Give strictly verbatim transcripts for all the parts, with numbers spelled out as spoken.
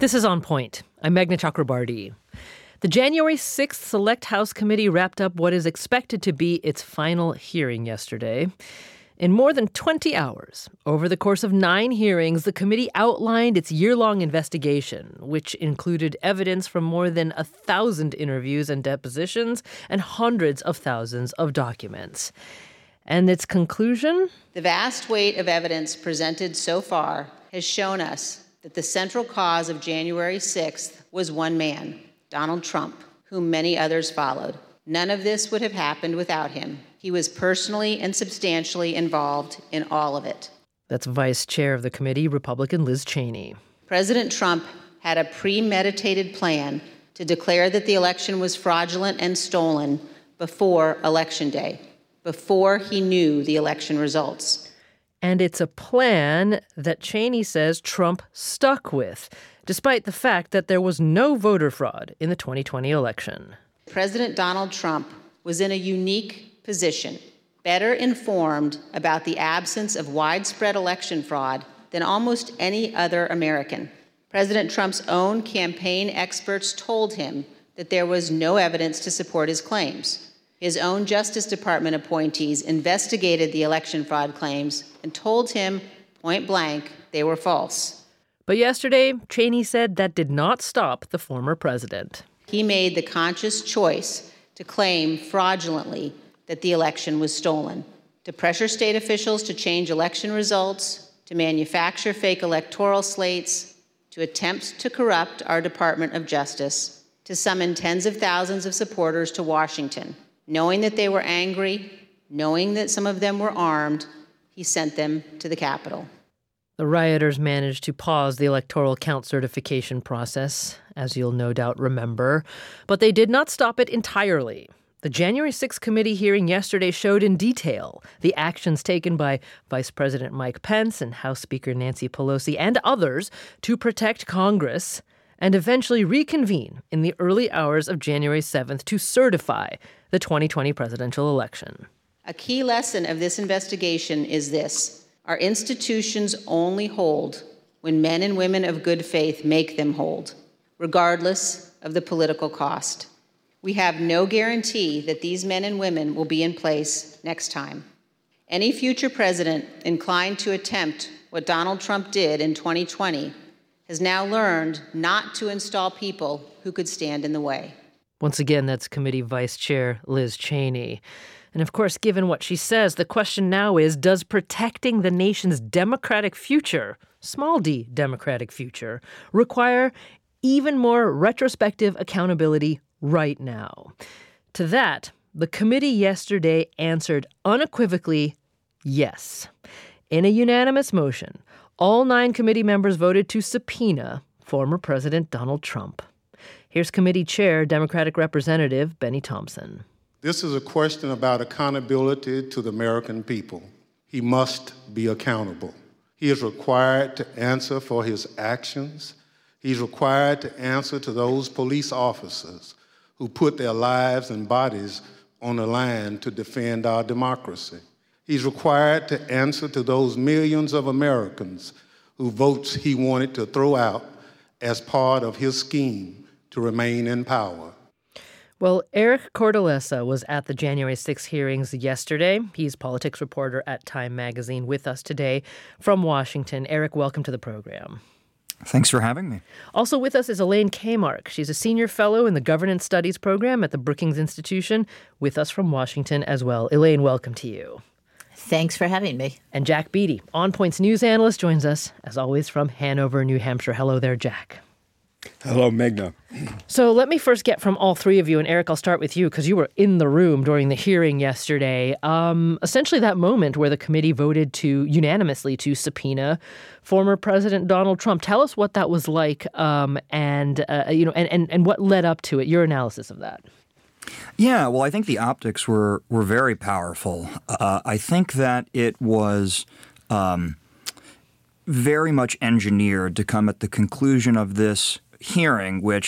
This is On Point. I'm Meghna Chakrabarti. The January sixth Select House Committee wrapped up what is expected to be its final hearing yesterday. In more than twenty hours, over the course of nine hearings, the committee outlined its year-long investigation, which included evidence from more than a thousand interviews and depositions and hundreds of thousands of documents. And its conclusion? The vast weight of evidence presented so far has shown us that the central cause of January sixth was one man, Donald Trump, whom many others followed. None of this would have happened without him. He was personally and substantially involved in all of it. That's Vice Chair of the committee, Republican Liz Cheney. President Trump had a premeditated plan to declare that the election was fraudulent and stolen before Election Day, before he knew the election results. And it's a plan that Cheney says Trump stuck with, despite the fact that there was no voter fraud in the twenty twenty election. President Donald Trump was in a unique position, better informed about the absence of widespread election fraud than almost any other American. President Trump's own campaign experts told him that there was no evidence to support his claims. His own Justice Department appointees investigated the election fraud claims and told him point blank they were false. But yesterday, Cheney said that did not stop the former president. He made the conscious choice to claim fraudulently that the election was stolen, to pressure state officials to change election results, to manufacture fake electoral slates, to attempt to corrupt our Department of Justice, to summon tens of thousands of supporters to Washington. Knowing that they were angry, knowing that some of them were armed, he sent them to the Capitol. The rioters managed to pause the electoral count certification process, as you'll no doubt remember, but they did not stop it entirely. The January sixth committee hearing yesterday showed in detail the actions taken by Vice President Mike Pence and House Speaker Nancy Pelosi and others to protect Congress and eventually reconvene in the early hours of January seventh to certify the twenty twenty presidential election. A key lesson of this investigation is this: our institutions only hold when men and women of good faith make them hold, regardless of the political cost. We have no guarantee that these men and women will be in place next time. Any future president inclined to attempt what Donald Trump did in twenty twenty has now learned not to install people who could stand in the way. Once again, that's Committee Vice Chair Liz Cheney. And of course, given what she says, the question now is, does protecting the nation's democratic future, small d democratic future, require even more retrospective accountability right now? To that, the committee yesterday answered unequivocally yes. In a unanimous motion, all nine committee members voted to subpoena former President Donald Trump. Here's committee chair, Democratic Representative Benny Thompson. This is a question about accountability to the American people. He must be accountable. He is required to answer for his actions. He's required to answer to those police officers who put their lives and bodies on the line to defend our democracy. He's required to answer to those millions of Americans whose votes he wanted to throw out as part of his scheme to remain in power. Well, Eric Cordolesa was at the January sixth hearings yesterday. He's politics reporter at Time Magazine with us today from Washington. Eric, welcome to the program. Thanks for having me. Also with us is Elaine Kamarck. She's a senior fellow in the Governance Studies program at the Brookings Institution, with us from Washington as well. Elaine, welcome to you. Thanks for having me. And Jack Beatty, On Point's news analyst, joins us, as always, from Hanover, New Hampshire. Hello there, Jack. Hello, Meghna. So let me first get from all three of you, and Eric, I'll start with you because you were in the room during the hearing yesterday. Um, essentially that moment where the committee voted to unanimously to subpoena former President Donald Trump. Tell us what that was like um, and, uh, you know, and, and, and what led up to it, your analysis of that. Yeah, well, I think the optics were, were very powerful. Uh, I think that it was um, very much engineered to come at the conclusion of this hearing, which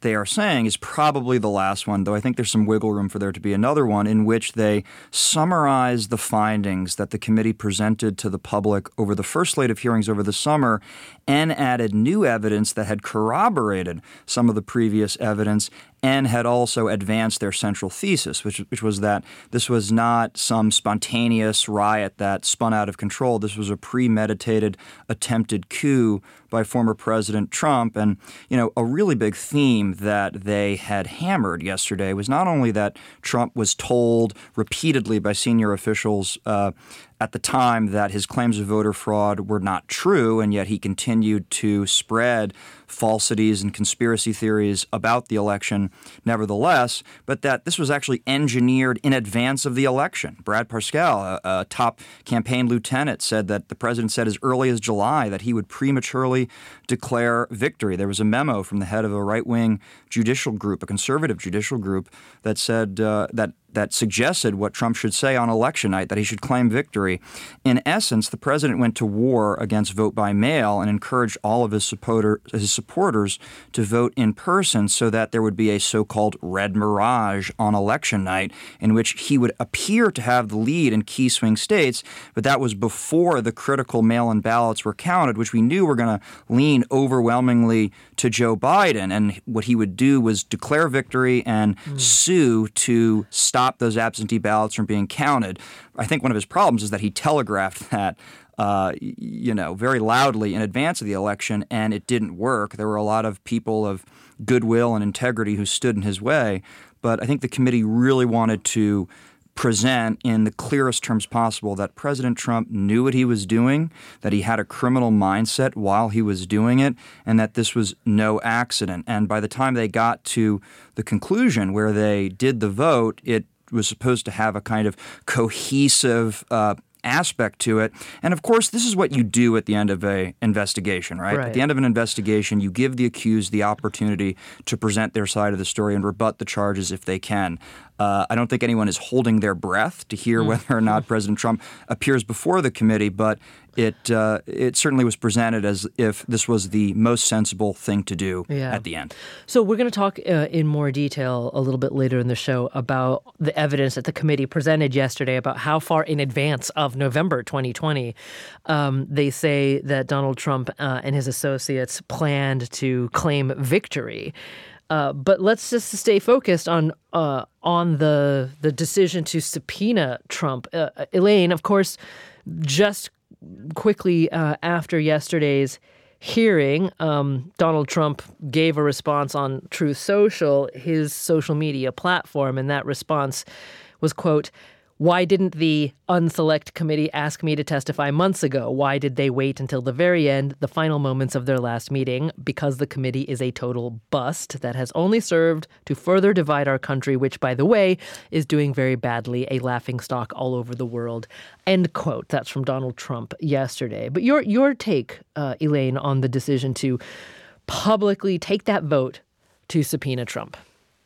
they are saying is probably the last one, though I think there's some wiggle room for there to be another one in which they summarize the findings that the committee presented to the public over the first slate of hearings over the summer and added new evidence that had corroborated some of the previous evidence and had also advanced their central thesis, which, which was that this was not some spontaneous riot that spun out of control. This was a premeditated, attempted coup by former President Trump. And, you know, a really big theme that they had hammered yesterday was not only that Trump was told repeatedly by senior officials uh, at the time that his claims of voter fraud were not true, and yet he continued to spread falsities and conspiracy theories about the election nevertheless, but that this was actually engineered in advance of the election. Brad Parscale, a, a top campaign lieutenant, said that the president said as early as July that he would prematurely declare victory. There was a memo from the head of a right-wing judicial group, a conservative judicial group, that said uh, that that suggested what Trump should say on election night, that he should claim victory. In essence, the president went to war against vote by mail and encouraged all of his, supporter, his supporters to vote in person so that there would be a so-called red mirage on election night in which he would appear to have the lead in key swing states, but that was before the critical mail-in ballots were counted, which we knew were going to lean overwhelmingly to Joe Biden. And what he would do was declare victory and mm. sue to stop those absentee ballots from being counted. I think one of his problems is that he telegraphed that, uh, you know, very loudly in advance of the election, and it didn't work. There were a lot of people of goodwill and integrity who stood in his way. But I think the committee really wanted to present in the clearest terms possible that President Trump knew what he was doing, that he had a criminal mindset while he was doing it, and that this was no accident. And by the time they got to the conclusion where they did the vote, it was supposed to have a kind of cohesive uh, aspect to it. And of course, this is what you do at the end of an investigation, right? Right. At the end of an investigation, you give the accused the opportunity to present their side of the story and rebut the charges if they can. Uh, I don't think anyone is holding their breath to hear mm. whether or not President Trump appears before the committee, but it uh, it certainly was presented as if this was the most sensible thing to do yeah. at the end. So we're going to talk uh, in more detail a little bit later in the show about the evidence that the committee presented yesterday about how far in advance of November twenty twenty um, they say that Donald Trump uh, and his associates planned to claim victory. Uh, but let's just stay focused on uh, on the the decision to subpoena Trump. Uh, Elaine, of course, just quickly uh, after yesterday's hearing, um, Donald Trump gave a response on Truth Social, his social media platform, and that response was, quote, "Why didn't the unselect committee ask me to testify months ago? Why did they wait until the very end, the final moments of their last meeting? Because the committee is a total bust that has only served to further divide our country, which, by the way, is doing very badly, a laughingstock all over the world." End quote. That's from Donald Trump yesterday. But your your take, uh, Elaine, on the decision to publicly take that vote to subpoena Trump?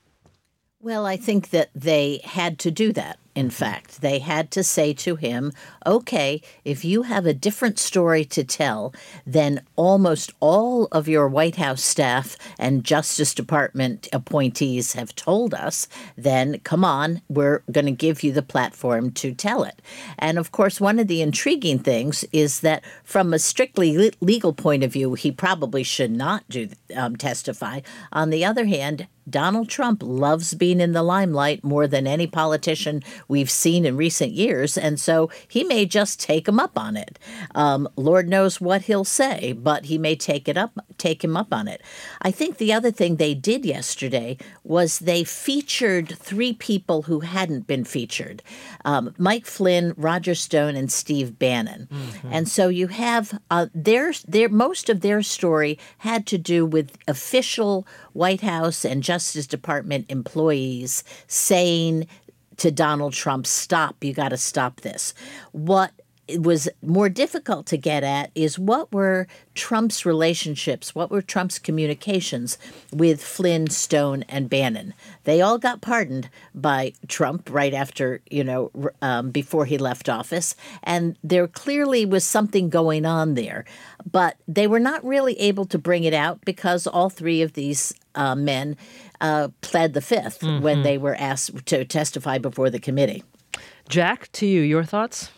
Well, I think that they had to do that. In fact, they had to say to him, okay, if you have a different story to tell than almost all of your White House staff and Justice Department appointees have told us, then come on, we're going to give you the platform to tell it. And of course, one of the intriguing things is that from a strictly legal point of view, he probably should not do um, testify. On the other hand, Donald Trump loves being in the limelight more than any politician we've seen in recent years, and so he may just take him up on it. Um, Lord knows what he'll say, but he may take it up, take him up on it. I think the other thing they did yesterday was they featured three people who hadn't been featured: um, Mike Flynn, Roger Stone, and Steve Bannon. Mm-hmm. And so you have uh, their their most of their story had to do with official White House and Justice Department employees saying to Donald Trump, stop, you got to stop this. What was more difficult to get at is what were Trump's relationships, what were Trump's communications with Flynn, Stone, and Bannon. They all got pardoned by Trump right after, you know, um, before he left office. And there clearly was something going on there. But they were not really able to bring it out because all three of these uh, men uh, pled the fifth mm-hmm. when they were asked to testify before the committee. Jack, to you, your thoughts?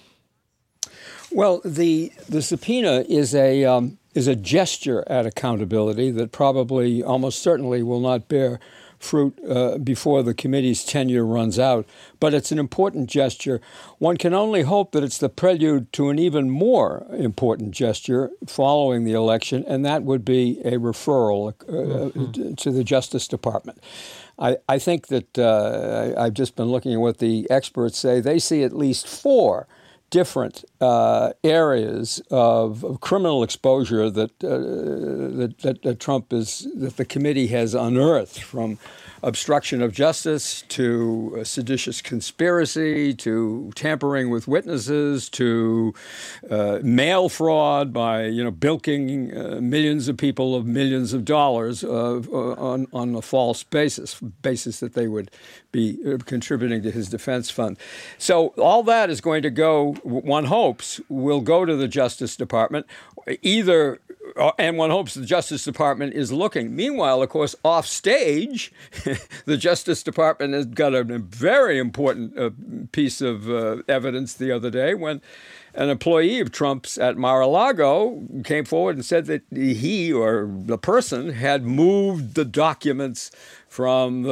Well, the the subpoena is a um, is a gesture at accountability that probably, almost certainly, will not bear fruit uh, before the committee's tenure runs out. But it's an important gesture. One can only hope that it's the prelude to an even more important gesture following the election, and that would be a referral uh, mm-hmm. to the Justice Department. I, I think that uh, I, I've just been looking at what the experts say. They see at least four different uh, areas of, of criminal exposure that, uh, that, that that Trump is that the committee has unearthed, from obstruction of justice to uh, seditious conspiracy to tampering with witnesses to uh, mail fraud by you know bilking uh, millions of people of millions of dollars uh, uh, on on a false basis basis that they would be contributing to his defense fund. So all that is going to go, one hopes, will go to the Justice Department, either, and one hopes the Justice Department is looking. Meanwhile, of course, off stage, the Justice Department has got a very important uh, piece of uh, evidence the other day when an employee of Trump's at Mar-a-Lago came forward and said that he, or the person, had moved the documents from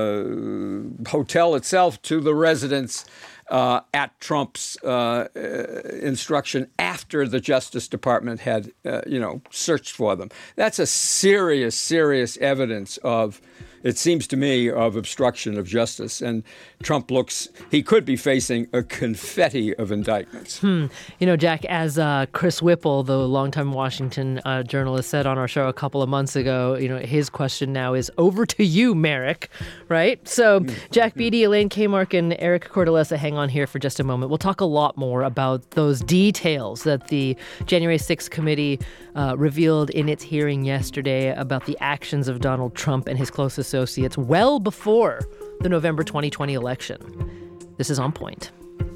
the hotel itself to the residence uh, at Trump's uh, uh, instruction after the Justice Department had, uh, you know, searched for them. That's a serious, serious evidence of, it seems to me, of obstruction of justice. And Trump looks, he could be facing a confetti of indictments. Hmm. You know, Jack, as uh, Chris Whipple, the longtime Washington uh, journalist, said on our show a couple of months ago, you know, his question now is over to you, Merrick, right? So Jack Beatty, Elaine Kamarck, and Eric Cortellessa, hang on here for just a moment. We'll talk a lot more about those details that the January sixth committee uh, revealed in its hearing yesterday about the actions of Donald Trump and his closest associates well before the November twenty twenty election. This is On Point.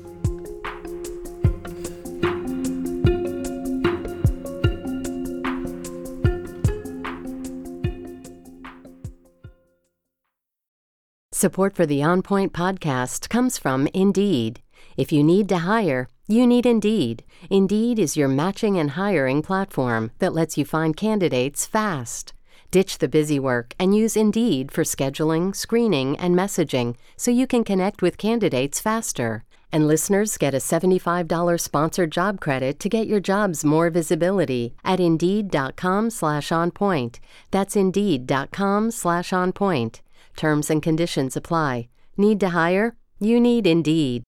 Support for the On Point podcast comes from Indeed. If you need to hire, you need Indeed. Indeed is your matching and hiring platform that lets you find candidates fast. Ditch the busy work and use Indeed for scheduling, screening, and messaging so you can connect with candidates faster. And listeners get a seventy-five dollars sponsored job credit to get your jobs more visibility at Indeed.com slash on point. That's Indeed.com slash on point. Terms and conditions apply. Need to hire? You need Indeed.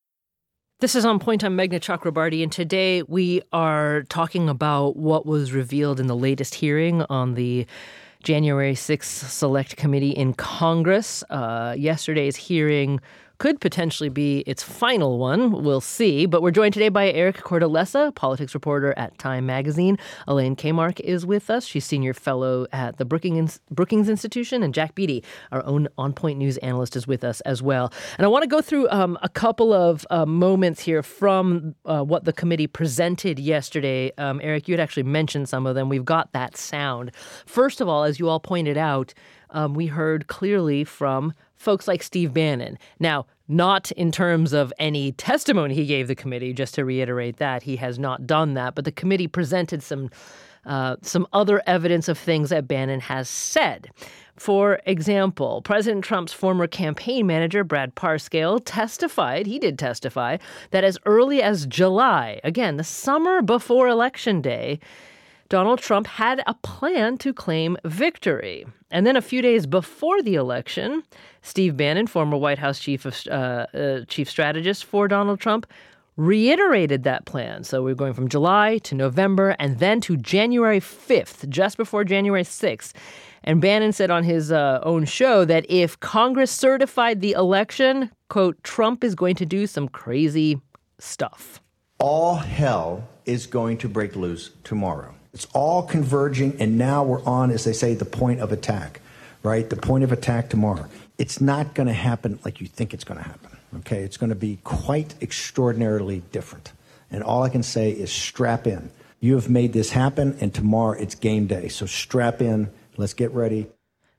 This is On Point. I'm Meghna Chakrabarty, and today we are talking about what was revealed in the latest hearing on the January sixth Select Committee in Congress. Uh, yesterday's hearing could potentially be its final one. We'll see. But we're joined today by Eric Cortellessa, politics reporter at Time Magazine. Elaine Kamarck is with us. She's senior fellow at the Brookings, Brookings Institution. And Jack Beatty, our own On Point News analyst, is with us as well. And I want to go through um, a couple of uh, moments here from uh, what the committee presented yesterday. Um, Eric, you had actually mentioned some of them. We've got that sound. First of all, as you all pointed out, um, we heard clearly from folks like Steve Bannon. Now, not in terms of any testimony he gave the committee, just to reiterate that. He has not done that. But the committee presented some uh, some other evidence of things that Bannon has said. For example, President Trump's former campaign manager, Brad Parscale, testified, he did testify, that as early as July, again, the summer before Election Day, Donald Trump had a plan to claim victory. And then a few days before the election, Steve Bannon, former White House chief of uh, uh, chief strategist for Donald Trump, reiterated that plan. So we're going from July to November and then to January fifth, just before January sixth. And Bannon said on his uh, own show that if Congress certified the election, quote, Trump is going to do some crazy stuff. All hell is going to break loose tomorrow. It's all converging, and now we're on, as they say, the point of attack, right? The point of attack tomorrow. It's not going to happen like you think it's going to happen, okay? It's going to be quite extraordinarily different. And all I can say is strap in. You have made this happen, and tomorrow it's game day. So strap in. Let's get ready.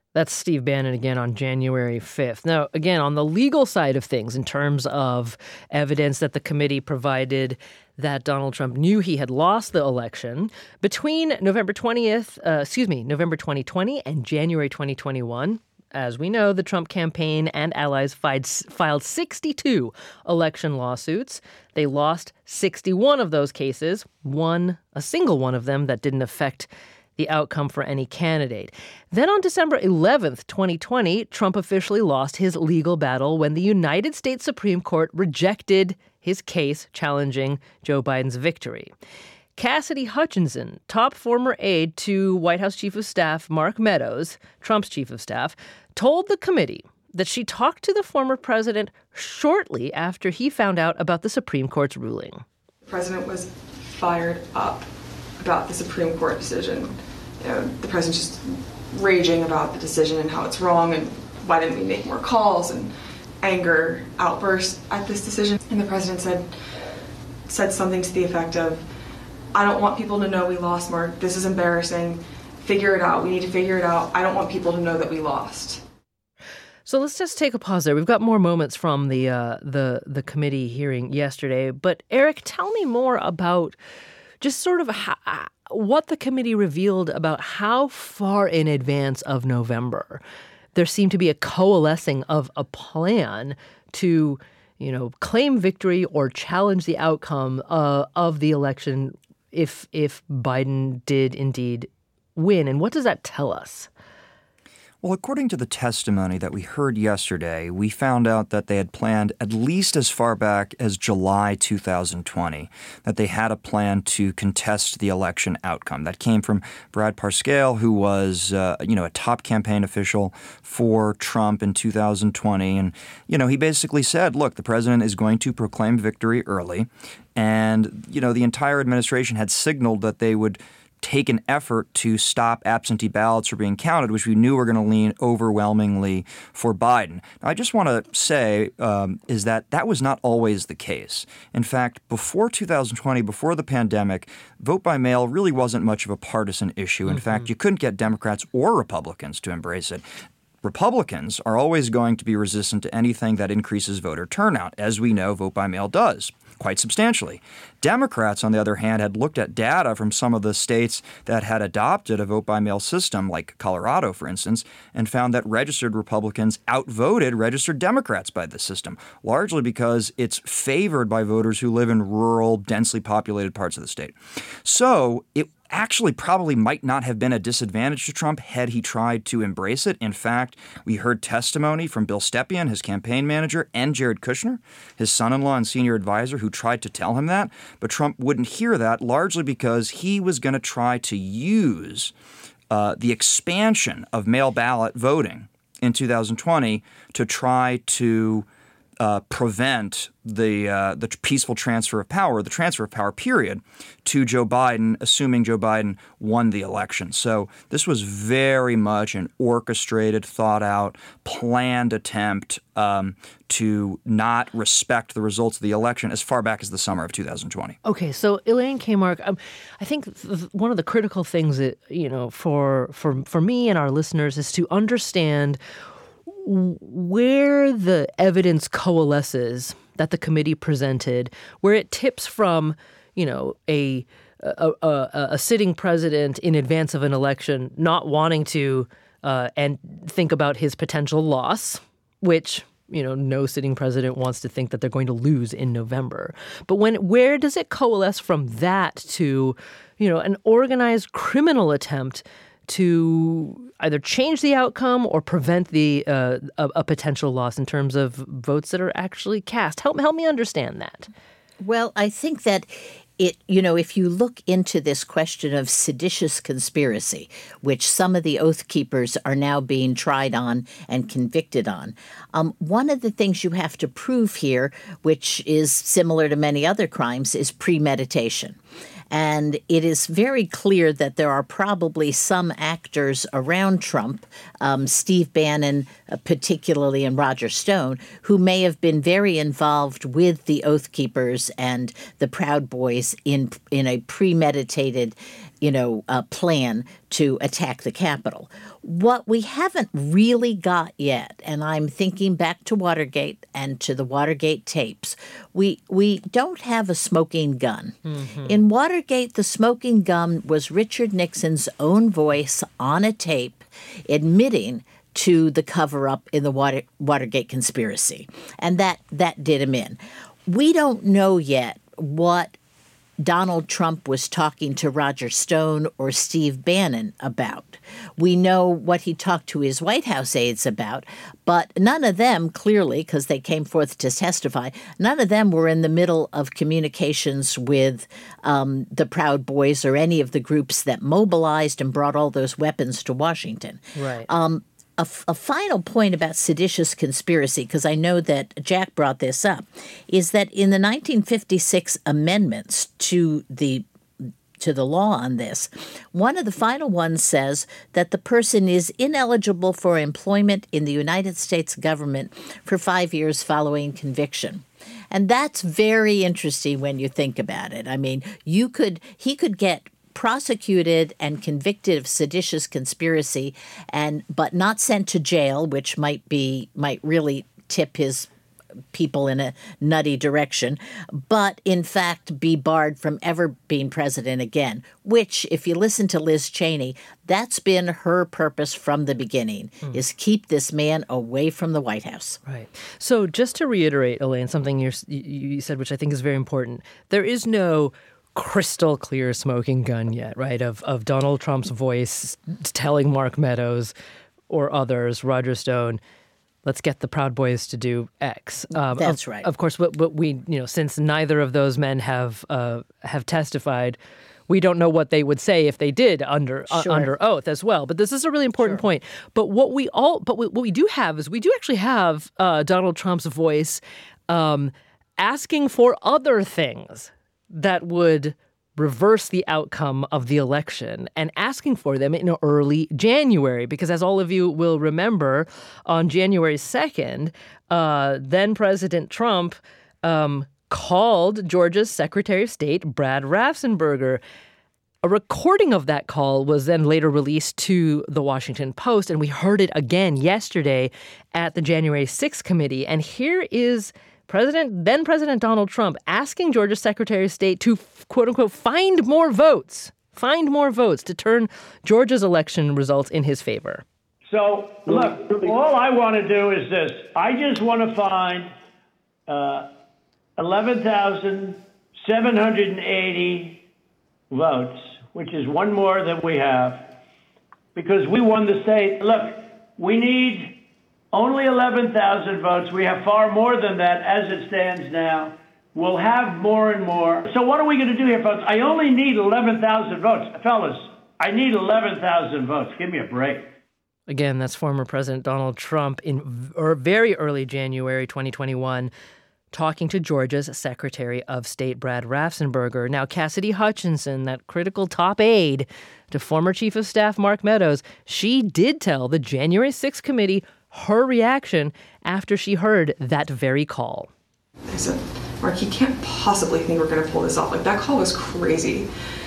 That's Steve Bannon again on January fifth. Now, again, on the legal side of things, in terms of evidence that the committee provided that Donald Trump knew he had lost the election, between November twentieth, uh, excuse me, November twenty twenty and January twenty twenty-one, as we know, the Trump campaign and allies filed sixty-two election lawsuits. They lost sixty-one of those cases, one, a single one of them that didn't affect the outcome for any candidate. Then on December eleventh, twenty twenty, Trump officially lost his legal battle when the United States Supreme Court rejected his case challenging Joe Biden's victory. Cassidy Hutchinson, top former aide to White House Chief of Staff Mark Meadows, Trump's chief of staff, told the committee that she talked to the former president shortly after he found out about the Supreme Court's ruling. The president was fired up about the Supreme Court decision. You know, the president's just raging about the decision and how it's wrong and why didn't we make more calls, and anger outbursts at this decision. And the president said said something to the effect of, I don't want people to know we lost, Mark. This is embarrassing. Figure it out. We need to figure it out. I don't want people to know that we lost. So let's just take a pause there. We've got more moments from the uh, the the committee hearing yesterday. But Eric, tell me more about just sort of how, what the committee revealed about how far in advance of November there seemed to be a coalescing of a plan to, you know, claim victory or challenge the outcome uh, of the election if if Biden did indeed win. And what does that tell us? Well, according to the testimony that we heard yesterday, we found out that they had planned at least as far back as July two thousand twenty, that they had a plan to contest the election outcome. That came from Brad Parscale, who was, uh, you know, a top campaign official for Trump in two thousand twenty. And, you know, he basically said, look, the president is going to proclaim victory early. And, you know, the entire administration had signaled that they would take an effort to stop absentee ballots from being counted, which we knew were going to lean overwhelmingly for Biden. Now, I just want to say um, is that that was not always the case. In fact, before two thousand twenty, before the pandemic, vote by mail really wasn't much of a partisan issue. In mm-hmm. fact, you couldn't get Democrats or Republicans to embrace it. Republicans are always going to be resistant to anything that increases voter turnout. As we know, vote by mail does, quite substantially. Democrats, on the other hand, had looked at data from some of the states that had adopted a vote-by-mail system, like Colorado, for instance, and found that registered Republicans outvoted registered Democrats by the system, largely because it's favored by voters who live in rural, densely populated parts of the state. So it actually probably might not have been a disadvantage to Trump had he tried to embrace it. In fact, we heard testimony from Bill Stepien, his campaign manager, and Jared Kushner, his son-in-law and senior advisor, who tried to tell him that. But Trump wouldn't hear that, largely because he was going to try to use uh, the expansion of mail ballot voting in two thousand twenty to try to Uh, prevent the uh, the peaceful transfer of power, the transfer of power period, to Joe Biden, assuming Joe Biden won the election. So this was very much an orchestrated, thought-out, planned attempt um, to not respect the results of the election as far back as the summer of two thousand twenty. Okay, so Elaine Kamarck, um, I think th- one of the critical things that, you know, for for for me and our listeners is to understand where the evidence coalesces that the committee presented, where it tips from, you know, a a, a, a sitting president in advance of an election not wanting to uh, and think about his potential loss, which, you know, no sitting president wants to think that they're going to lose in November. But when where does it coalesce from that to, you know, an organized criminal attempt to either change the outcome or prevent the uh, a, a potential loss in terms of votes that are actually cast? Help help me understand that. Well, I think that it, you know, if you look into this question of seditious conspiracy, which some of the Oath Keepers are now being tried on and convicted on, um, one of the things you have to prove here, which is similar to many other crimes, is premeditation. And it is very clear that there are probably some actors around Trump, um, Steve Bannon uh, particularly, and Roger Stone, who may have been very involved with the Oath Keepers and the Proud Boys in in a premeditated you know, uh, plan to attack the Capitol. What we haven't really got yet, and I'm thinking back to Watergate and to the Watergate tapes, we we don't have a smoking gun. Mm-hmm. In Watergate, the smoking gun was Richard Nixon's own voice on a tape admitting to the cover-up in the Water, Watergate conspiracy, and that, that did him in. We don't know yet what Donald Trump was talking to Roger Stone or Steve Bannon about. We know what he talked to his White House aides about, but none of them, clearly, because they came forth to testify, none of them were in the middle of communications with um, the Proud Boys or any of the groups that mobilized and brought all those weapons to Washington. Right. Um, A, a final point about seditious conspiracy, because I know that Jack brought this up, is that in the nineteen fifty-six amendments to the to the law on this, one of the final ones says that the person is ineligible for employment in the United States government for five years following conviction. And that's very interesting when you think about it. I mean, you could he could get prosecuted and convicted of seditious conspiracy, and but not sent to jail, which might be might really tip his people in a nutty direction, but in fact be barred from ever being president again, which, if you listen to Liz Cheney, that's been her purpose from the beginning, mm. is keep this man away from the White House. Right. So just to reiterate, Elaine, something you're, you said, which I think is very important, there is no crystal clear smoking gun yet, right, of of Donald Trump's voice telling Mark Meadows or others, Roger Stone, let's get the Proud Boys to do X. Um, That's of, right. Of course, what, what we, you know, since neither of those men have uh, have testified, we don't know what they would say if they did under sure. uh, under oath as well. But this is a really important sure. point. But what we all, but what we do have is we do actually have uh, Donald Trump's voice um, asking for other things that would reverse the outcome of the election, and asking for them in early January. Because as all of you will remember, on January second, uh, then President Trump um, called Georgia's Secretary of State, Brad Raffensperger. A recording of that call was then later released to the Washington Post, and we heard it again yesterday at the January sixth committee. And here is President, then President Donald Trump asking Georgia's Secretary of State to, quote unquote, find more votes, find more votes to turn Georgia's election results in his favor. So, look, all I want to do is this. I just want to find uh, eleven thousand seven hundred eighty votes, which is one more than we have, because we won the state. Look, we need only eleven thousand votes. We have far more than that as it stands now. We'll have more and more. So what are we going to do here, folks? I only need eleven thousand votes. Fellas, I need eleven thousand votes. Give me a break. Again, that's former President Donald Trump in very early January twenty twenty-one, talking to Georgia's Secretary of State, Brad Raffensperger. Now, Cassidy Hutchinson, that critical top aide to former Chief of Staff Mark Meadows, she did tell the January sixth committee her reaction after she heard that very call. I said, Mark, you can't possibly think we're going to pull this off. Like, that call was crazy.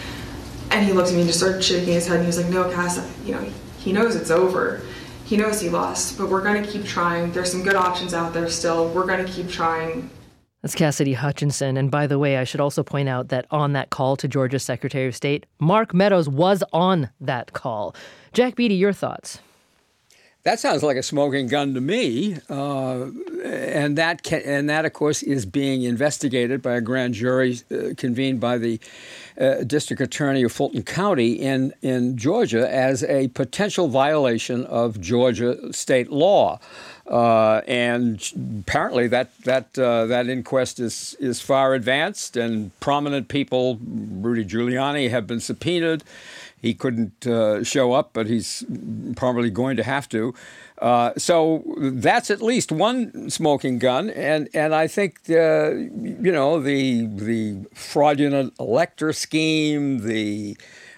And he looked at me and just started shaking his head, and he was like, no, Cass, you know, he knows it's over. He knows he lost, but we're going to keep trying. There's some good options out there still. We're going to keep trying. That's Cassidy Hutchinson. And by the way, I should also point out that on that call to Georgia's Secretary of State, Mark Meadows was on that call. Jack Beatty, your thoughts? That sounds like a smoking gun to me, uh, and that can, and that, of course, is being investigated by a grand jury uh, convened by the uh, district attorney of Fulton County in in Georgia as a potential violation of Georgia state law. Uh, and apparently that that uh, that inquest is is far advanced, and prominent people, Rudy Giuliani, have been subpoenaed. He couldn't uh, show up, but he's probably going to have to. Uh, so that's at least one smoking gun, and and I think uh, you know the the fraudulent elector scheme, the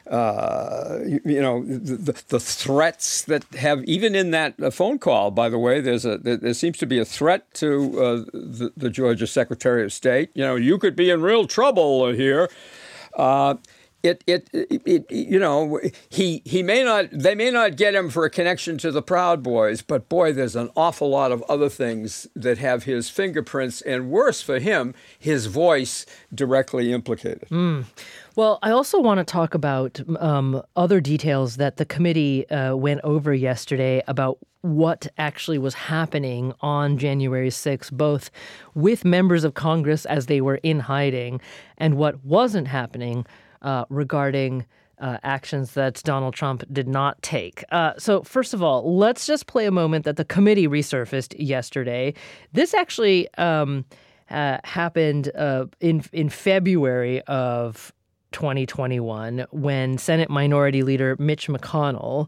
uh, you know the, the threats that have, even in that phone call. By the way, there's a there seems to be a threat to uh, the, the Georgia Secretary of State. You know, you could be in real trouble here. Uh, It, it, it, it, you know, he he may not, they may not get him for a connection to the Proud Boys, but boy, there's an awful lot of other things that have his fingerprints, and worse for him, his voice directly implicated. Mm. Well, I also want to talk about um, other details that the committee uh, went over yesterday about what actually was happening on January sixth, both with members of Congress as they were in hiding and what wasn't happening uh, regarding uh, actions that Donald Trump did not take. Uh, so first of all, let's just play a moment that the committee resurfaced yesterday. This actually um, uh, happened uh, in in February of twenty twenty-one when Senate Minority Leader Mitch McConnell,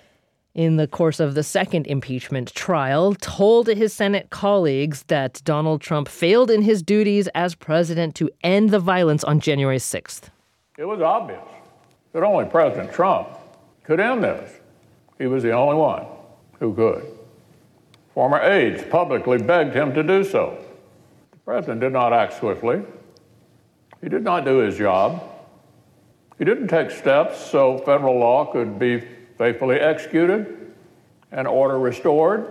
in the course of the second impeachment trial, told his Senate colleagues that Donald Trump failed in his duties as president to end the violence on January sixth. It was obvious that only President Trump could end this. He was the only one who could. Former aides publicly begged him to do so. The president did not act swiftly. He did not do his job. He didn't take steps so federal law could be faithfully executed and order restored.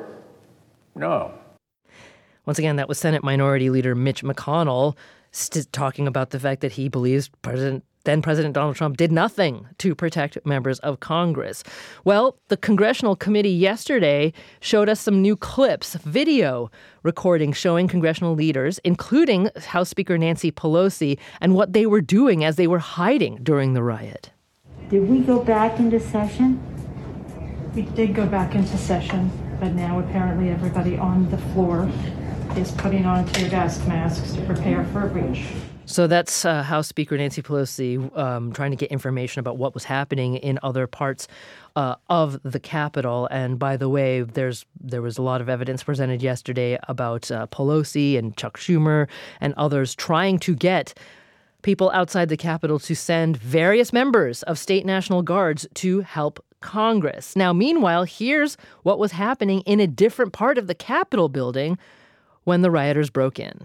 No. Once again, that was Senate Minority Leader Mitch McConnell st- talking about the fact that he believes President then President Donald Trump did nothing to protect members of Congress. Well, the Congressional Committee yesterday showed us some new clips, video recording showing congressional leaders, including House Speaker Nancy Pelosi, and what they were doing as they were hiding during the riot. Did we go back into session? We did go back into session, but now apparently everybody on the floor is putting on tear gas masks to prepare for a breach. So that's uh, House Speaker Nancy Pelosi um, trying to get information about what was happening in other parts uh, of the Capitol. And by the way, there's there was a lot of evidence presented yesterday about uh, Pelosi and Chuck Schumer and others trying to get people outside the Capitol to send various members of state National Guards to help Congress. Now, meanwhile, here's what was happening in a different part of the Capitol building when the rioters broke in.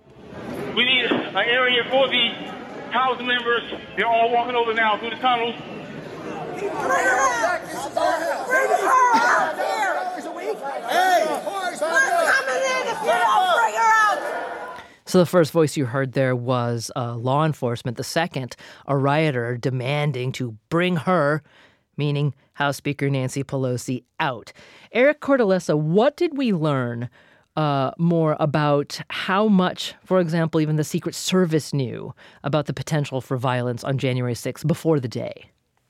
We need an area for the House members. They're all walking over now through the tunnels. Bring her out! Bring her out here! Hey! We're coming in if you don't bring her out! So the first voice you heard there was uh, law enforcement. The second, a rioter demanding to bring her, meaning House Speaker Nancy Pelosi, out. Eric Cortellessa, what did we learn Uh, more about how much, for example, even the Secret Service knew about the potential for violence on January sixth before the day?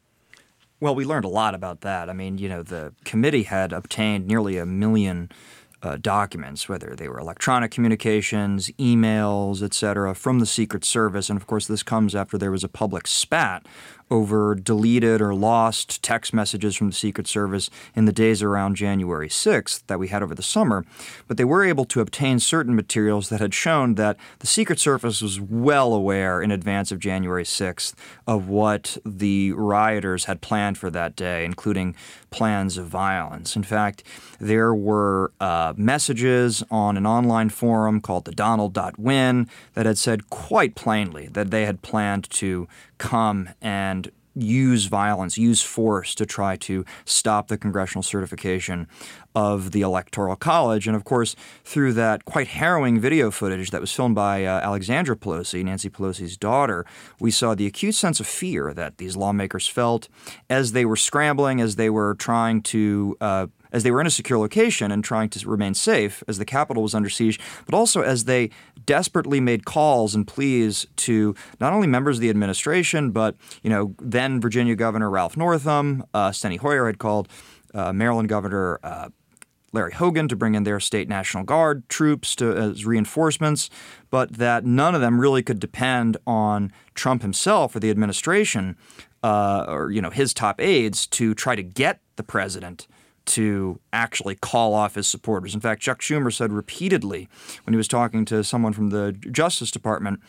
Well, we learned a lot about that. I mean, you know, the committee had obtained nearly a million uh, documents, whether they were electronic communications, emails, et cetera, from the Secret Service. And of course, this comes after there was a public spat over deleted or lost text messages from the Secret Service in the days around January sixth that we had over the summer. But they were able to obtain certain materials that had shown that the Secret Service was well aware in advance of January sixth of what the rioters had planned for that day, including plans of violence. In fact, there were uh, messages on an online forum called the Donald dot win that had said quite plainly that they had planned to come and use violence, use force to try to stop the congressional certification of the Electoral College. And of course, through that quite harrowing video footage that was filmed by uh, Alexandra Pelosi, Nancy Pelosi's daughter, we saw the acute sense of fear that these lawmakers felt as they were scrambling, as they were trying to uh, as they were in a secure location and trying to remain safe as the Capitol was under siege, but also as they desperately made calls and pleas to not only members of the administration, but, you know, then Virginia Governor Ralph Northam, uh, Steny Hoyer had called uh, Maryland Governor uh, Larry Hogan to bring in their state National Guard troops to, as reinforcements, but that none of them really could depend on Trump himself or the administration uh, or, you know, his top aides to try to get the president to actually call off his supporters. In fact, Chuck Schumer said repeatedly when he was talking to someone from the Justice Department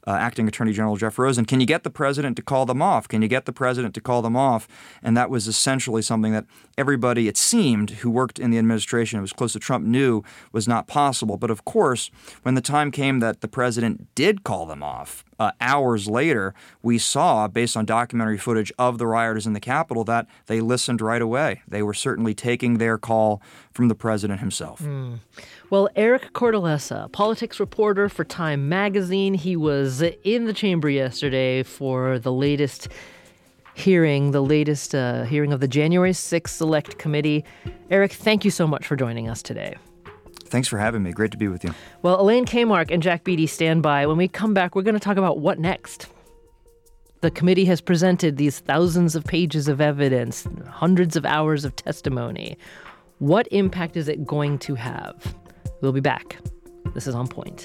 uh, Acting Attorney General Jeff Rosen. Can you get the president to call them off? Can you get the president to call them off? And that was essentially something that everybody, it seemed, who worked in the administration, who was close to Trump, knew was not possible. But of course, when the time came that the president did call them off, uh, hours later, we saw, based on documentary footage of the rioters in the Capitol, that they listened right away. They were certainly taking their call from the president himself. Mm. Well, Eric Cortellessa, politics reporter for Time Magazine, he was in the chamber yesterday for the latest hearing, the latest uh, hearing of the January sixth Select Committee. Eric, thank you so much for joining us today. Thanks for having me. Great to be with you. Well, Elaine Kamarck and Jack Beatty stand by. When we come back, we're going to talk about what next. The committee has presented these thousands of pages of evidence, hundreds of hours of testimony. What impact is it going to have? We'll be back. This is On Point.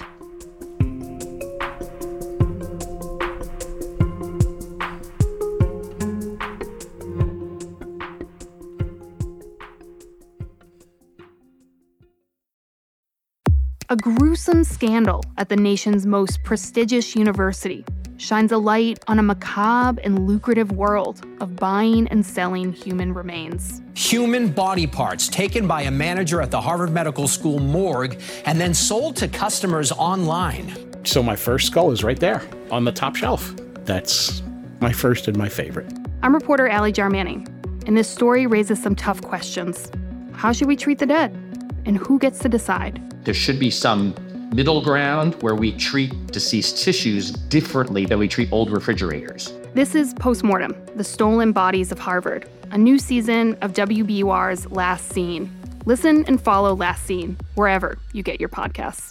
A gruesome scandal at the nation's most prestigious university shines a light on a macabre and lucrative world of buying and selling human remains. Human body parts taken by a manager at the Harvard Medical School morgue and then sold to customers online. So my first skull is right there on the top shelf. That's my first and my favorite. I'm reporter Allie Jarmanning, and this story raises some tough questions. How should we treat the dead? And who gets to decide? There should be some middle ground where we treat deceased tissues differently than we treat old refrigerators. This is Postmortem, the Stolen Bodies of Harvard, a new season of W B U R's Last Scene. Listen and follow Last Scene wherever you get your podcasts.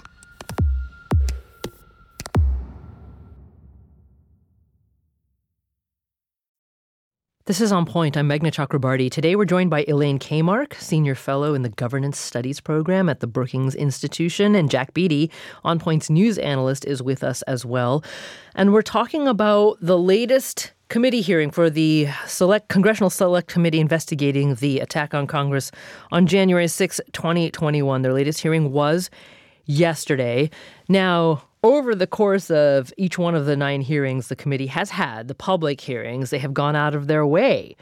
This is On Point. I'm Meghna Chakrabarty. Today we're joined by Elaine Kamarck, Senior Fellow in the Governance Studies Program at the Brookings Institution, and Jack Beatty, On Point's news analyst, is with us as well. And we're talking about the latest committee hearing for the Select Congressional Select Committee investigating the attack on Congress on January sixth, twenty twenty-one. Their latest hearing was yesterday. Now, over the course of each one of the nine hearings the committee has had, the public hearings, they have gone out of their way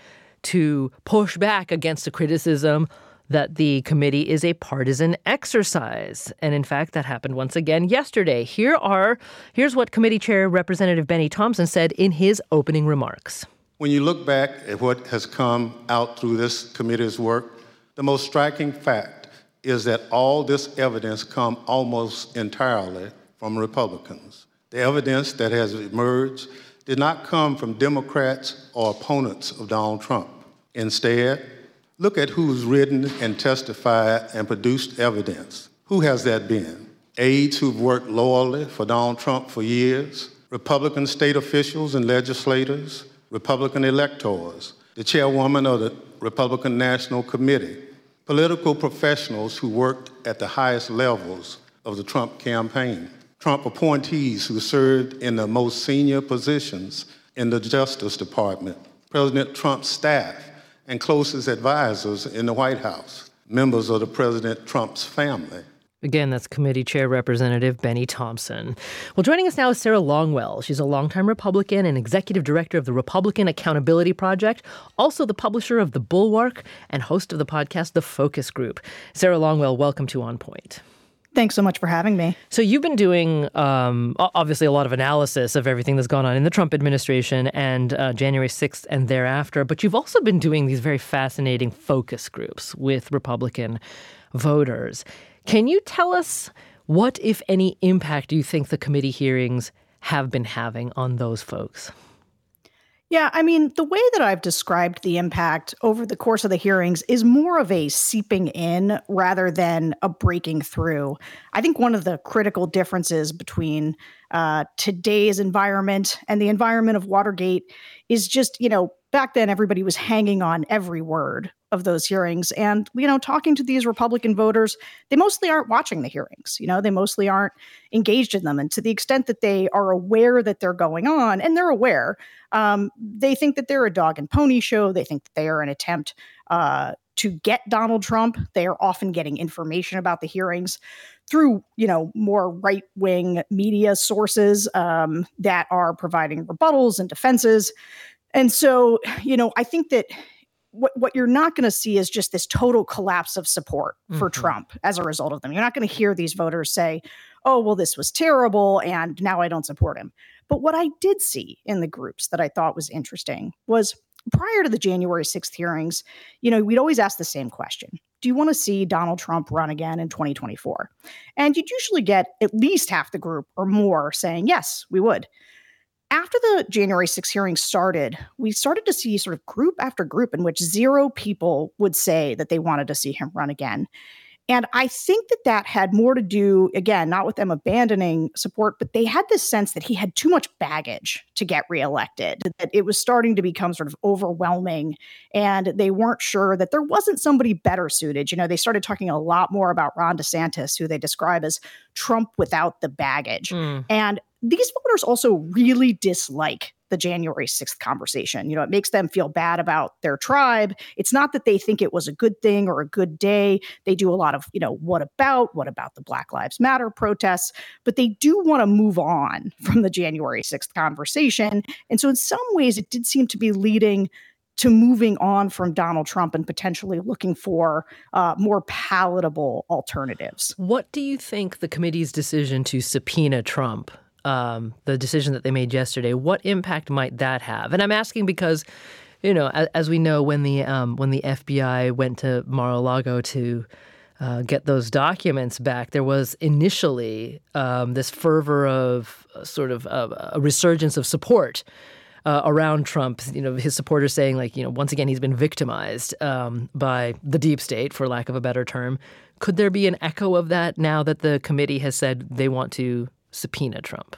to push back against the criticism that the committee is a partisan exercise. And in fact, that happened once again yesterday. Here are, here's what Committee Chair Representative Benny Thompson said in his opening remarks. When you look back at what has come out through this committee's work, the most striking fact is that all this evidence come almost entirely from Republicans. The evidence that has emerged did not come from Democrats or opponents of Donald Trump. Instead, look at who's written and testified and produced evidence. Who has that been? Aides who've worked loyally for Donald Trump for years, Republican state officials and legislators, Republican electors, the chairwoman of the Republican National Committee, political professionals who worked at the highest levels of the Trump campaign, Trump appointees who served in the most senior positions in the Justice Department, President Trump's staff and closest advisors in the White House, members of the President Trump's family. Again, that's Committee Chair Representative Benny Thompson. Well, joining us now is Sarah Longwell. She's a longtime Republican and executive director of the Republican Accountability Project, also the publisher of The Bulwark and host of the podcast The Focus Group. Sarah Longwell, welcome to On Point. Thanks so much for having me. So you've been doing, um, obviously, a lot of analysis of everything that's gone on in the Trump administration and uh, January sixth and thereafter, but you've also been doing these very fascinating focus groups with Republican voters. Can you tell us what, if any, impact you think the committee hearings have been having on those folks? Yeah, I mean, the way that I've described the impact over the course of the hearings is more of a seeping in rather than a breaking through. I think one of the critical differences between uh, today's environment and the environment of Watergate is just, you know, back then everybody was hanging on every word of those hearings. And, you know, talking to these Republican voters, they mostly aren't watching the hearings. You know, they mostly aren't engaged in them. And to the extent that they are aware that they're going on, and they're aware, um, they think that they're a dog and pony show. They think that they are an attempt uh, to get Donald Trump. They are often getting information about the hearings through, you know, more right-wing media sources um, that are providing rebuttals and defenses. And so, you know, I think that what, what you're not going to see is just this total collapse of support for mm-hmm. Trump as a result of them. You're not going to hear these voters say, oh, well, this was terrible, and now I don't support him. But what I did see in the groups that I thought was interesting was prior to the January sixth hearings, you know, we'd always ask the same question. Do you want to see Donald Trump run again in twenty twenty-four? And you'd usually get at least half the group or more saying, yes, we would. After the January sixth hearings started, we started to see sort of group after group in which zero people would say that they wanted to see him run again. And I think that that had more to do, again, not with them abandoning support, but they had this sense that he had too much baggage to get reelected, that it was starting to become sort of overwhelming, and they weren't sure that there wasn't somebody better suited. You know, they started talking a lot more about Ron DeSantis, who they describe as Trump without the baggage. Mm. And these voters also really dislike the January sixth conversation. You know, it makes them feel bad about their tribe. It's not that they think it was a good thing or a good day. They do a lot of, you know, what about, what about the Black Lives Matter protests? But they do want to move on from the January sixth conversation. And so in some ways, it did seem to be leading to moving on from Donald Trump and potentially looking for uh, more palatable alternatives. What do you think the committee's decision to subpoena Trump, Um, the decision that they made yesterday, what impact might that have? And I'm asking because, you know, as, as we know, when the um, when the F B I went to Mar-a-Lago to uh, get those documents back, there was initially um, this fervor of uh, sort of uh, a resurgence of support uh, around Trump. You know, his supporters saying, like, you know, once again, he's been victimized um, by the deep state, for lack of a better term. Could there be an echo of that now that the committee has said they want to subpoena Trump?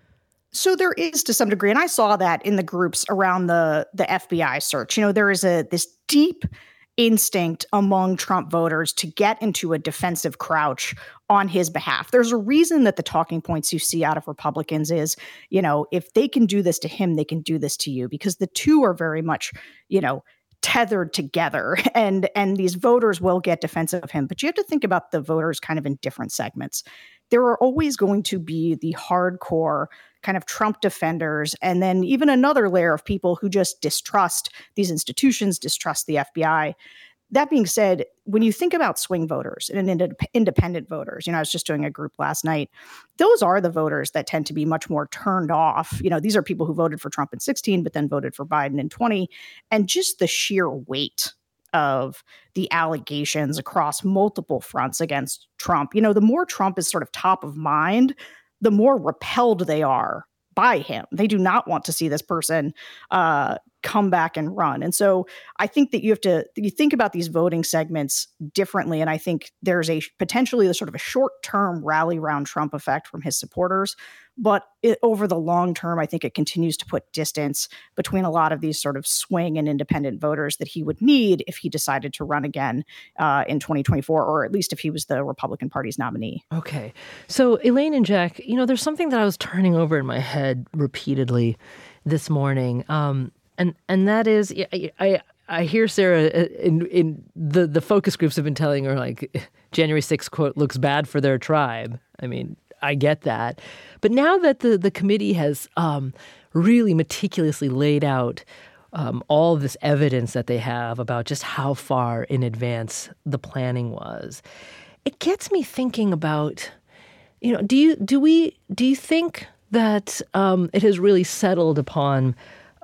So there is, to some degree, and I saw that in the groups around the the F B I search. You know, there is a this deep instinct among Trump voters to get into a defensive crouch on his behalf. There's a reason that the talking points you see out of Republicans is, you know, if they can do this to him, they can do this to you, because the two are very much, you know, tethered together, and and these voters will get defensive of him. But you have to think about the voters kind of in different segments. There are always going to be the hardcore kind of Trump defenders, and then even another layer of people who just distrust these institutions, distrust the F B I. That being said, when you think about swing voters and ind- independent voters, you know, I was just doing a group last night, those are the voters that tend to be much more turned off. You know, these are people who voted for Trump in sixteen, but then voted for Biden in twenty. And just the sheer weight of the allegations across multiple fronts against Trump. You know, the more Trump is sort of top of mind, the more repelled they are by him. They do not want to see this person uh, come back and run. And so I think that you have to, you think about these voting segments differently. And I think there's a potentially a sort of a short-term rally around Trump effect from his supporters. But it, over the long term, I think it continues to put distance between a lot of these sort of swing and independent voters that he would need if he decided to run again uh, in twenty twenty-four, or at least if he was the Republican Party's nominee. Okay. So Elaine and Jack, you know, there's something that I was turning over in my head repeatedly this morning. Um, and and that is, I, I I hear Sarah in in the, the focus groups have been telling her, like, January sixth, quote, looks bad for their tribe. I mean, I get that. But now that the, the committee has um, really meticulously laid out um, all this evidence that they have about just how far in advance the planning was, it gets me thinking about, you know, do you do we do you think that um, it has really settled upon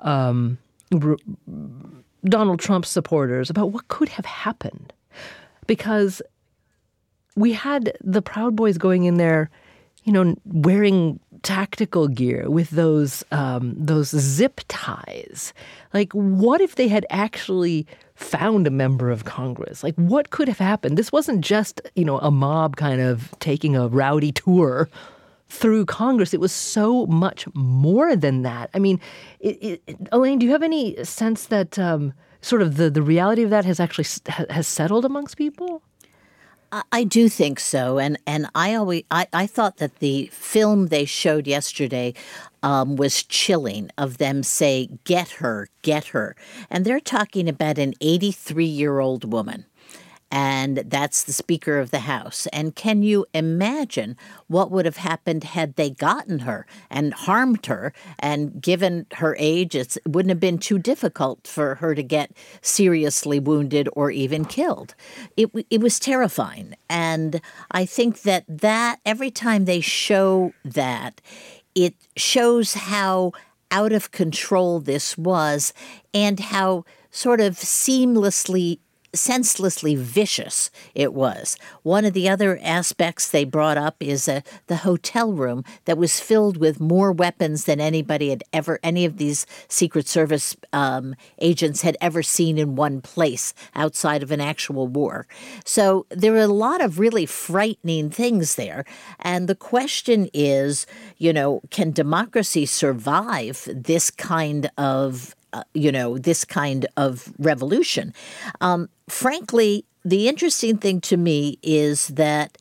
um, r- Donald Trump's supporters about what could have happened? Because we had the Proud Boys going in there, you know, wearing tactical gear with those um, those zip ties. Like, what if they had actually found a member of Congress? Like, what could have happened? This wasn't just, you know, a mob kind of taking a rowdy tour through Congress. It was so much more than that. I mean, it, it, Elaine, do you have any sense that um, sort of the, the reality of that has actually has settled amongst people? I do think so, and and I always I, I thought that the film they showed yesterday um, was chilling. Of them say, "Get her, get her," and they're talking about an eighty-three-year-old woman, and that's the Speaker of the House. And can you imagine what would have happened had they gotten her and harmed her? And given her age, it's, it wouldn't have been too difficult for her to get seriously wounded or even killed. It, it was terrifying. And I think that that every time they show that, it shows how out of control this was and how sort of seamlessly senselessly vicious it was. One of the other aspects they brought up is uh, the hotel room that was filled with more weapons than anybody had ever, any of these Secret Service um, agents had ever seen in one place outside of an actual war. So there are a lot of really frightening things there. And the question is, you know, can democracy survive this kind of Uh, you know, this kind of revolution? Um, frankly, the interesting thing to me is that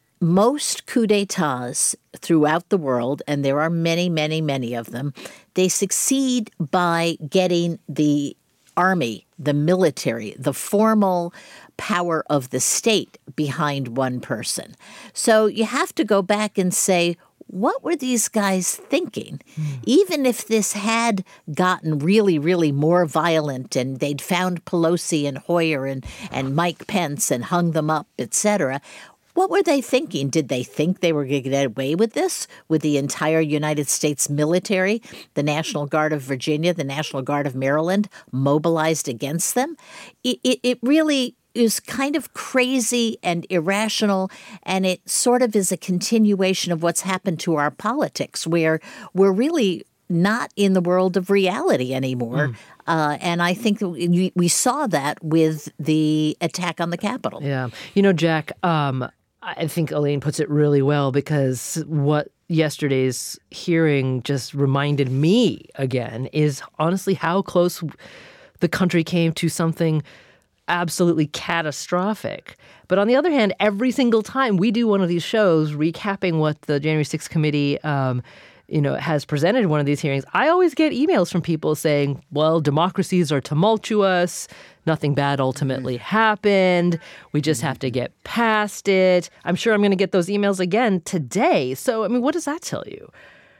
most coups d'etats throughout the world, and there are many, many, many of them, they succeed by getting the army, the military, the formal power of the state behind one person. So you have to go back and say, what were these guys thinking? Mm. Even if this had gotten really, really more violent and they'd found Pelosi and Hoyer and, and Mike Pence and hung them up, et cetera, what were they thinking? Did they think they were going to get away with this, with the entire United States military, the National Guard of Virginia, the National Guard of Maryland, mobilized against them? It, it, it really is kind of crazy and irrational, and it sort of is a continuation of what's happened to our politics, where we're really not in the world of reality anymore. Mm. Uh, and I think we, we saw that with the attack on the Capitol. Yeah. You know, Jack, um, I think Elaine puts it really well, because what yesterday's hearing just reminded me again is honestly how close the country came to something absolutely catastrophic. But on the other hand, every single time we do one of these shows recapping what the January sixth committee um, you know, has presented in one of these hearings, I always get emails from people saying, well, democracies are tumultuous. Nothing bad ultimately happened. We just have to get past it. I'm sure I'm going to get those emails again today. So, I mean, what does that tell you?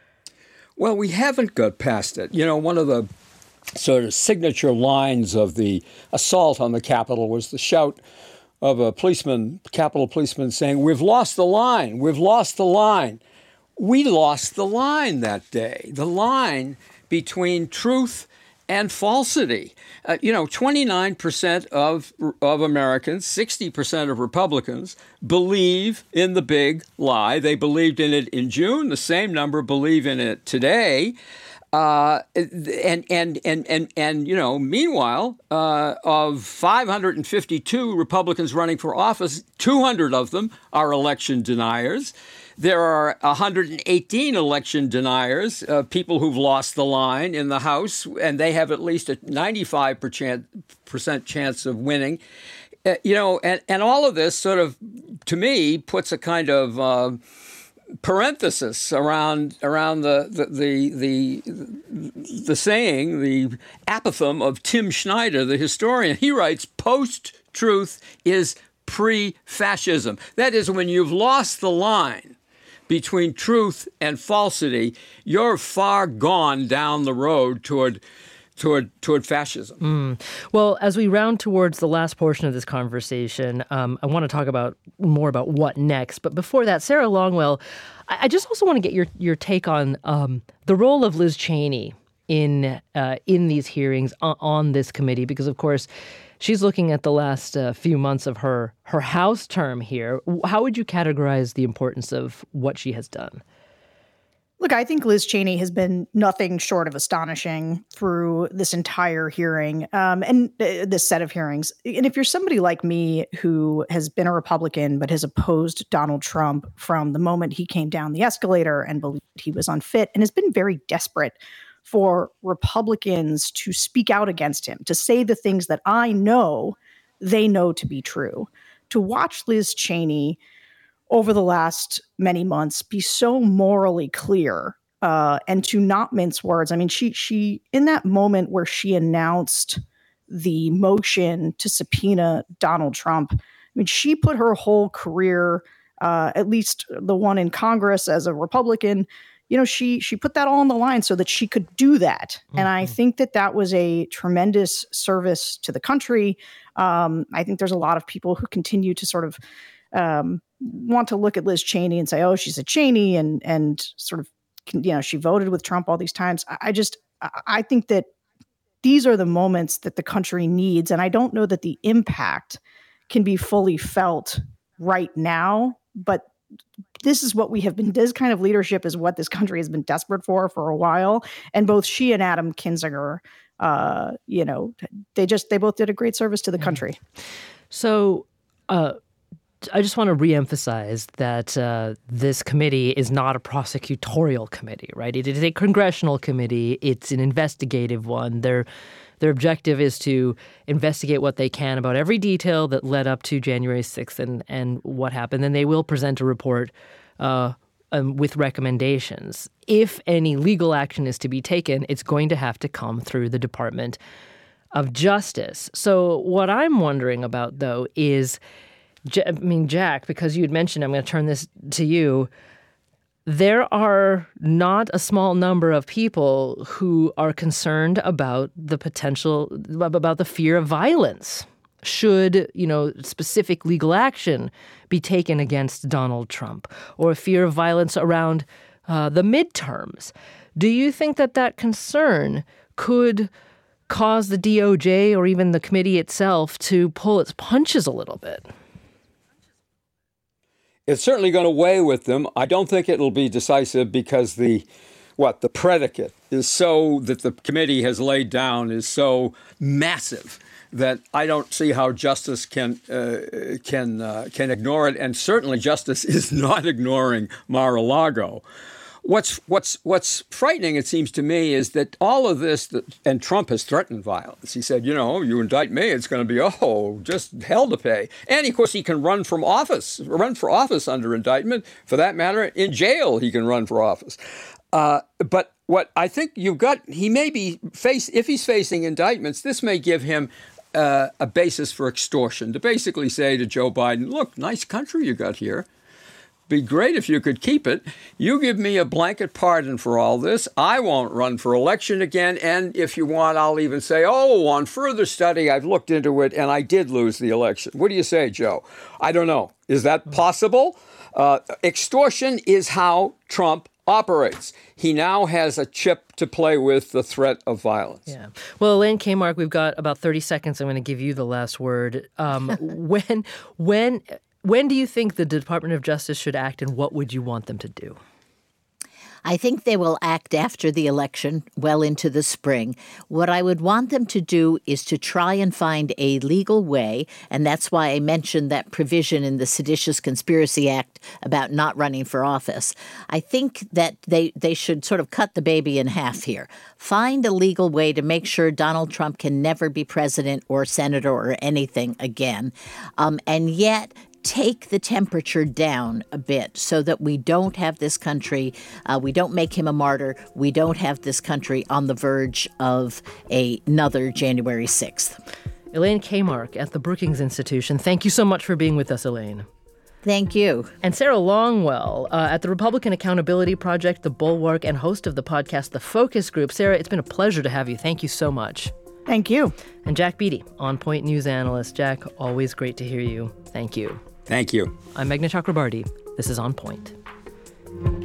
Well, we haven't got past it. You know, one of the sort of signature lines of the assault on the Capitol was the shout of a policeman, Capitol policeman, saying, "We've lost the line. We've lost the line." We lost the line that day, the line between truth and falsity. Uh, you know, twenty-nine percent of, of Americans, sixty percent of Republicans believe in the big lie. They believed in it in June. The same number believe in it today. Uh, and, and, and, and, and, you know, meanwhile, uh, of five hundred fifty-two Republicans running for office, two hundred of them are election deniers. There are one hundred eighteen election deniers, uh, people who've lost the line in the House, and they have at least a ninety-five percent chance of winning. Uh, you know, and, and all of this sort of, to me, puts a kind of uh, parenthesis around around the the, the the the saying, the apothegm of Tim Schneider, the historian. He writes, "Post-truth is pre-fascism." That is, when you've lost the line between truth and falsity, you're far gone down the road toward toward toward fascism. Mm. Well, as we round towards the last portion of this conversation, um, I want to talk about more about what next. But before that, Sarah Longwell, I, I just also want to get your your take on um, the role of Liz Cheney in uh, in these hearings on, on this committee, because of course she's looking at the last uh, few months of her her House term here. How would you categorize the importance of what she has done? Look, I think Liz Cheney has been nothing short of astonishing through this entire hearing um, and uh, this set of hearings. And if you're somebody like me who has been a Republican but has opposed Donald Trump from the moment he came down the escalator and believed he was unfit and has been very desperate for Republicans to speak out against him, to say the things that I know they know to be true, to watch Liz Cheney over the last many months be so morally clear uh, and to not mince words. I mean, she she in that moment where she announced the motion to subpoena Donald Trump, mean, she put her whole career, uh, at least the one in Congress as a Republican, you know, she she put that all on the line so that she could do that. Mm-hmm. And I think that that was a tremendous service to the country. Um, I think there's a lot of people who continue to sort of um, want to look at Liz Cheney and say, oh, she's a Cheney and and sort of, you know, she voted with Trump all these times. I, I just I think that these are the moments that the country needs. And I don't know that the impact can be fully felt right now, but this is what we have been, this kind of leadership is what this country has been desperate for for a while. And both she and Adam Kinzinger, uh, you know, they just, they both did a great service to the country. So uh, I just want to reemphasize that uh, this committee is not a prosecutorial committee, right? It is a congressional committee. It's an investigative one. They're Their objective is to investigate what they can about every detail that led up to January sixth and, and what happened. Then they will present a report uh, um, with recommendations. If any legal action is to be taken, it's going to have to come through the Department of Justice. So what I'm wondering about, though, is, I mean, Jack, because you had mentioned, I'm going to turn this to you, there are not a small number of people who are concerned about the potential, about the fear of violence should, you know, specific legal action be taken against Donald Trump, or a fear of violence around uh, the midterms. Do you think that that concern could cause the D O J or even the committee itself to pull its punches a little bit? It's certainly going to weigh with them. I don't think it'll be decisive because the, what, the predicate is so, that the committee has laid down is so massive that I don't see how justice can uh, can uh, can ignore it. And certainly justice is not ignoring Mar-a-Lago. What's what's what's frightening, it seems to me, is that all of this, that, and Trump has threatened violence. He said, you know, you indict me, it's going to be, oh, just hell to pay. And, of course, he can run from office, run for office under indictment. For that matter, in jail, he can run for office. Uh, but what I think you've got, he may be, face if he's facing indictments, this may give him uh, a basis for extortion, to basically say to Joe Biden, look, nice country you got here. Be great if you could keep it. You give me a blanket pardon for all this. I won't run for election again. And if you want, I'll even say, oh, on further study, I've looked into it and I did lose the election. What do you say, Joe? I don't know. Is that possible? Uh, extortion is how Trump operates. He now has a chip to play with, the threat of violence. Yeah. Well, Elaine Kamarck, we've got about thirty seconds. I'm going to give you the last word. Um, when, when, When do you think the Department of Justice should act, and what would you want them to do? I think they will act after the election, well into the spring. What I would want them to do is to try and find a legal way, and that's why I mentioned that provision in the Seditious Conspiracy Act about not running for office. I think that they, they should sort of cut the baby in half here. Find a legal way to make sure Donald Trump can never be president or senator or anything again, um, and yet take the temperature down a bit so that we don't have this country, uh, we don't make him a martyr, we don't have this country on the verge of a, another January sixth. Elaine Kamarck at the Brookings Institution. Thank you so much for being with us, Elaine. Thank you. And Sarah Longwell uh, at the Republican Accountability Project, The Bulwark, and host of the podcast, The Focus Group. Sarah, it's been a pleasure to have you. Thank you so much. Thank you. And Jack Beatty, On Point News analyst. Jack, always great to hear you. Thank you. Thank you. I'm Meghna Chakrabarti. This is On Point.